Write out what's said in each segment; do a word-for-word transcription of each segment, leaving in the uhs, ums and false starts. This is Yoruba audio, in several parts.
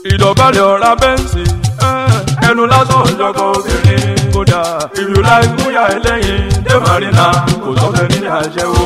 ìdọ̀bálẹ̀ ọ̀rá bẹ́ǹsì ẹnu lásán ìjọkọ̀ obìnrin kódà ìrùlá ìmúyà ẹlẹ́yìn dé marina kò sọ́fẹ́ nílé àṣẹwó.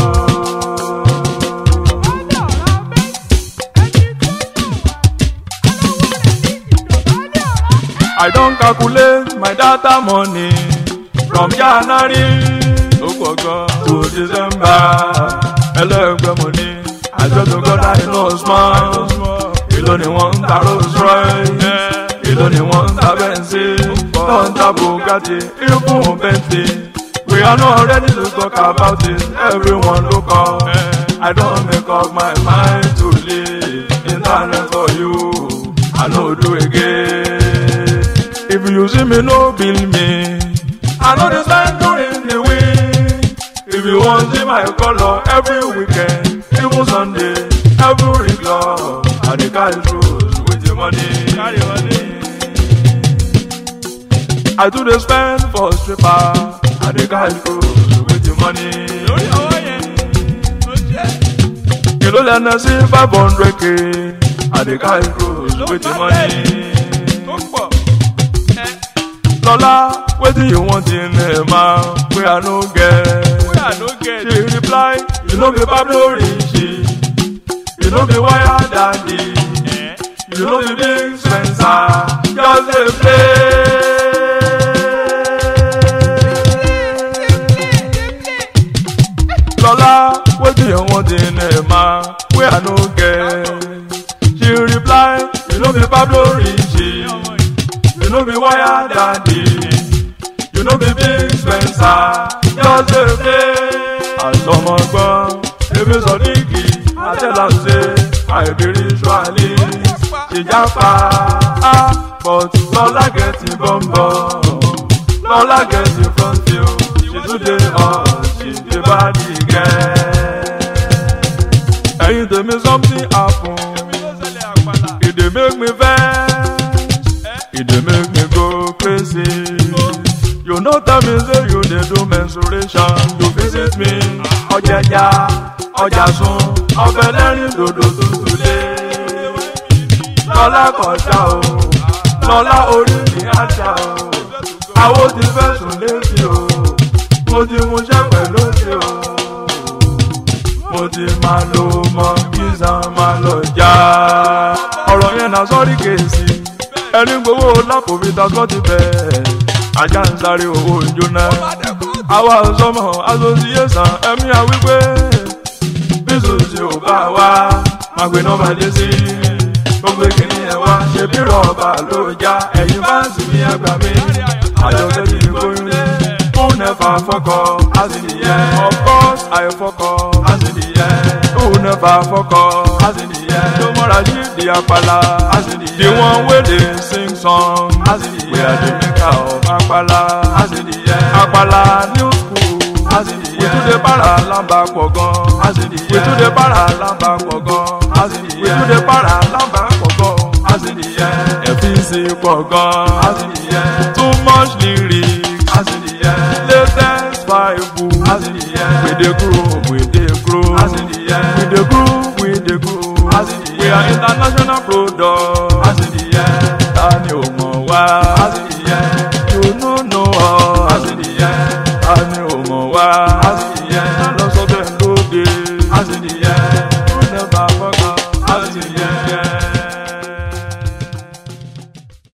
I don calculate my data money from January to December. Ẹlẹ́gbẹ́ money, àjọ tó gọ́dá inú small. Èló ni wọ́n ń ta Rolls Royce, èló ni wọ́n ń ta Bentley, wọ́n ń ta Bugatti, even Bentley. We are not ready to talk about it, everyone look up. I don't make up my mind to live internet for you, I no do again. If you see me, no bill me. I know the sign during the week. If you want see my color every weekend, even Sunday, every club, I dey carry cruise with the money. Carry money. I do the spend for stripper, I dey carry cruise with the money. You know let me see five hundred k, I dey carry cruise with the money. Lola, wetin you want in a man wey I no get? Wey I no get. She reply, you no be Pablo Richie, you no be wire daddy, eh? You no be big Spencer, just dey play. Lola, wetin you want in a man wey I no get? She reply, you no be Pablo Richie. You know be wire daddy, you know be big Spencer, just dey play. Àtọmọgbọ́n, ebi Sọdíkì, àtẹ̀láṣẹ, àìbíríṣuálì, ìjàpá, but Lọ́lá get the bumbo, Lọ́lá get the front view, she too dey hot, she dey body girl. Ẹyin tèmi something happen, e dey make me vex. It dey make me go crazy. You no tell me say you dey do menstruation. You visit me, ọjẹjà, ọjàsùn, ọbẹ̀ lẹ́rìn dòdò tútù lé. Lọ́lá kọjá o, lọ́lá orí mi àṣà o. Àwo ti fẹ́ sùn létí o, mo ti múṣẹ́ pẹ̀lú ṣe o. Mo ti máa lo mọ kí sàn máa lọ já. Ọ̀rọ̀ yẹn náà sọ́rí kèsì. Ẹni gbowó lápò fi ta sọ́ọ̀tì bẹ́ẹ̀ ajá ń sáré owó ìjóná. Àwa sọmọ association ẹ̀mí àwípé bísú tí ò bá wá máa gbé nọ́mbà dé sí. Gbogbo ìkíní ẹ̀ wá ṣe bí rọ̀bà ló já ẹ̀yìn fáǹsì mi àgbà mi. Àjọṣe ti gbóyún fún nẹ́fà fọ́kọ̀ àsìnìyẹn. Of course I fọ́kọ̀ àsìnìyẹn. Fún nẹ́fà fọ́kọ̀ àsìnìyẹn. Tó mọ́ra yí di apala àsìnìyẹn. The one wey dey sing song we are the maker of apala apala new school we too dey para lamba pọ̀ gan we too dey para lamba pọ̀ gan we too dey para lamba pọ̀ gan efisi pọ̀ gan too much lyrics latest vibe we dey grow we dey grow we dey grow we dey grow we are international product. Tani o mọ̀ wá.